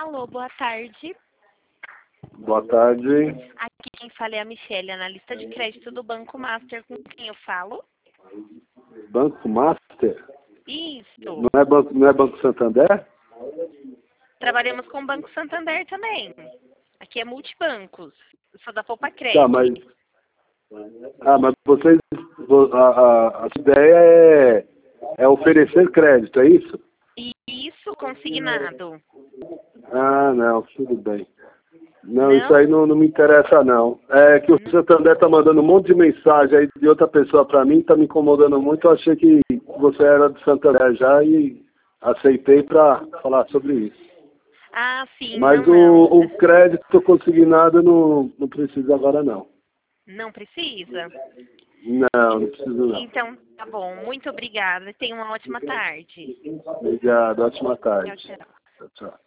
Alô, boa tarde. Boa tarde. Aqui quem fala é a Michelle, analista de crédito do Banco Master. Com quem eu falo? Banco Master? Isso. Não é Banco Santander? Trabalhamos com o Banco Santander também. Aqui é multibancos. Eu sou da Poupa Tá, Crédito. mas vocês, a sua ideia é oferecer crédito, é isso? Isso, consignado. Ah, não, tudo bem. Não, Não? isso aí não me interessa, não. É que o Santander tá mandando um monte de mensagem aí de outra pessoa para mim, tá me incomodando muito. Eu achei que você era do Santander já e aceitei para falar sobre isso. Ah, sim, Mas não. o crédito consignado não precisa agora, não. Não precisa? Não preciso, não. Então, tá bom. Muito obrigada. Tenha uma ótima tarde. Obrigado, ótima tarde. Tchau, tchau. Tchau, tchau.